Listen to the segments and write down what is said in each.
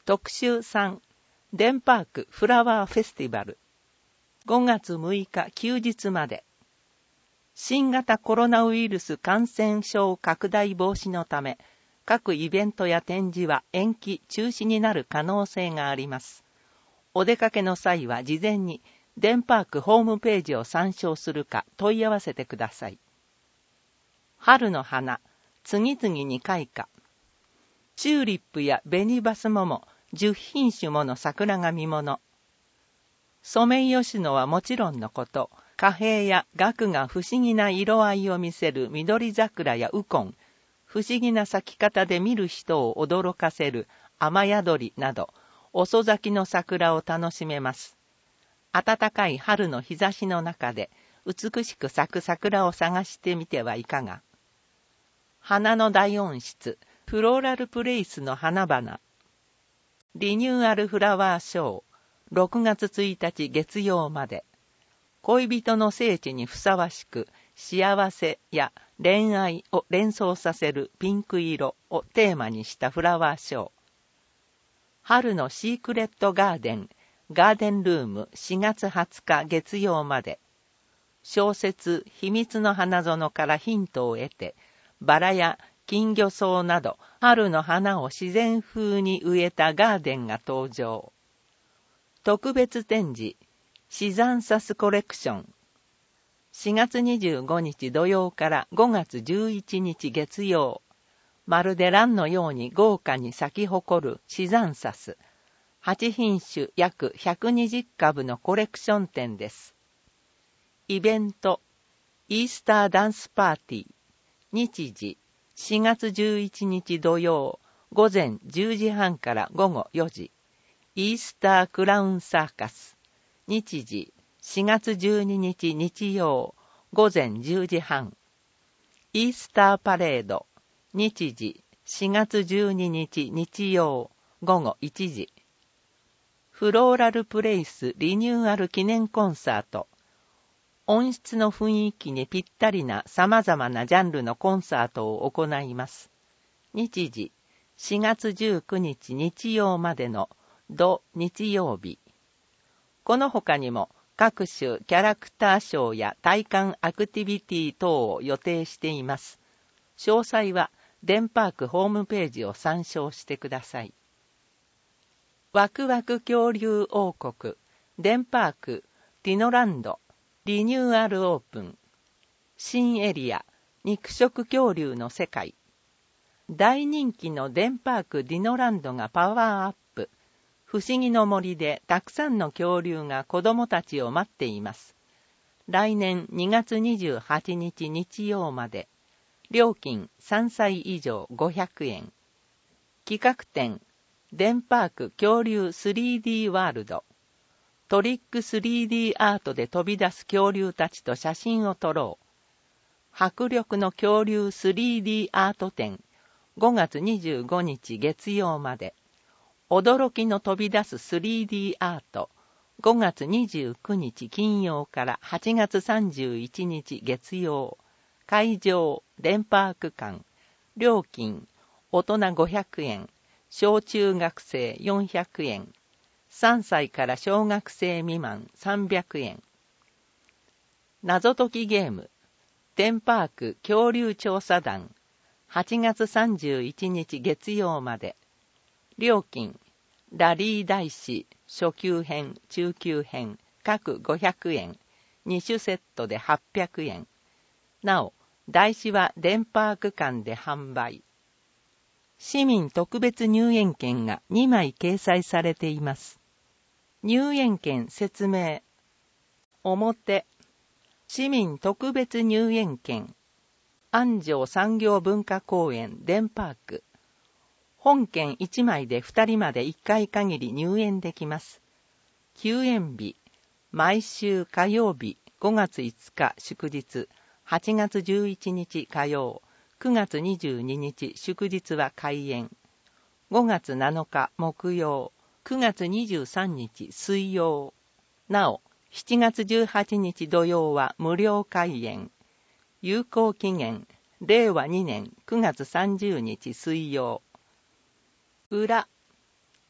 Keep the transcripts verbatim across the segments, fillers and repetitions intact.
特集さん、デンパークフラワーフェスティバル。ごがつむいか休日まで。新型コロナウイルス感染症拡大防止のため、各イベントや展示は延期・中止になる可能性があります。お出かけの際は事前にデンパークホームページを参照するか問い合わせてください。春の花、次々に開花。チューリップやベニバスモモ、じゅっひんしゅもの桜が見もの。ソメイヨシノはもちろんのこと、花柄や額が不思議な色合いを見せる緑桜やウコン、不思議な咲き方で見る人を驚かせる雨宿りなど、遅咲きの桜を楽しめます。暖かい春の日差しの中で、美しく咲く桜を探してみてはいかが。花の大温室、フローラルプレイスの花々。リニューアルフラワーショー、ろくがつついたち月曜まで。恋人の聖地にふさわしく、幸せや恋愛を連想させるピンク色をテーマにしたフラワーショー。春のシークレットガーデン、ガーデンルームしがつはつか月曜まで。小説秘密の花園からヒントを得て、バラや金魚草など春の花を自然風に植えたガーデンが登場。特別展示、シザンサスコレクション。しがつにじゅうごにち土曜からごがつじゅういちにち月曜。まるで蘭のように豪華に咲き誇るシザンサス。はちひんしゅ約ひゃくにじゅっかぶのコレクション展です。イベント、イースターダンスパーティー。日時、しがつじゅういちにち土曜、午前じゅうじはんから午後よじ。イースタークラウンサーカス。日時、しがつじゅうににち日曜、午前じゅうじはん。イースターパレード。日時、しがつじゅうににち日曜、午後いちじ。フローラルプレイスリニューアル記念コンサート。音質の雰囲気にぴったりな様々なジャンルのコンサートを行います。日時、しがつじゅうくにち日曜までの土日曜日。この他にも各種キャラクターショーや体感アクティビティ等を予定しています。詳細はデンパークホームページを参照してください。ワクワク恐竜王国、デンパーク、ディノランド、リニューアルオープン。新エリア、肉食恐竜の世界。大人気のデンパークディノランドがパワーアップ。不思議の森でたくさんの恐竜が子供たちを待っています。来年にがつにじゅうはちにち日曜まで。料金さんさい以上ごひゃくえん。企画展、デンパーク恐竜 スリーディー ワールド。トリック スリーディー アートで飛び出す恐竜たちと写真を撮ろう。迫力の恐竜 スリーディー アート展、ごがつにじゅうごにち月曜まで。驚きの飛び出す スリーディー アート、ごがつにじゅうくにち金曜からはちがつさんじゅういちにち月曜。会場、デンパーク館。料金、大人ごひゃくえん、小中学生よんひゃくえん。さんさいから小学生未満さんびゃくえん。謎解きゲーム、デンパーク恐竜調査団、はちがつさんじゅういちにち月曜まで。料金、ラリー大師、初級編、中級編、各ごひゃくえん、にしゅセットではっぴゃくえん。なお、台紙はデンパーク館で販売。市民特別入園券がにまい掲載されています。入園券説明。表。市民特別入園券。安城産業文化公園デンパーク。本券いちまいでふたりまでいっかい限り入園できます。休園日。毎週火曜日ごがついつか祝日、はちがつじゅういちにち火曜、くがつにじゅうににち祝日は開園。ごがつなのか木曜、くがつにじゅうさんにち水曜。なお、しちがつじゅうはちにち土曜は無料開園。有効期限、れいわにねんくがつさんじゅうにち水曜。裏。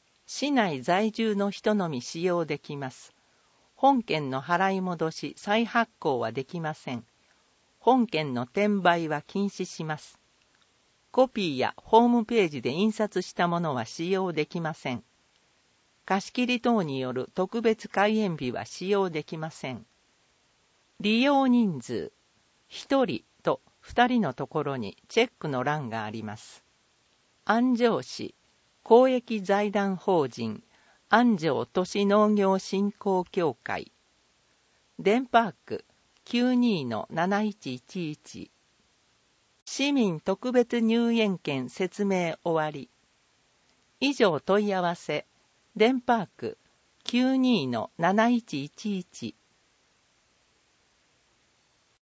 市内在住の人のみ使用できます。本件の払い戻し、再発行はできません。本件の転売は禁止します。コピーやホームページで印刷したものは使用できません。貸切等による特別開園日は使用できません。利用人数、ひとりとふたりのところにチェックの欄があります。安城市公益財団法人安城都市農業振興協会デンパーク きゅうにーのなないちいちいち 市民特別入園券説明終わり。以上問い合わせデンパーク きゅうにーのなないちいちいち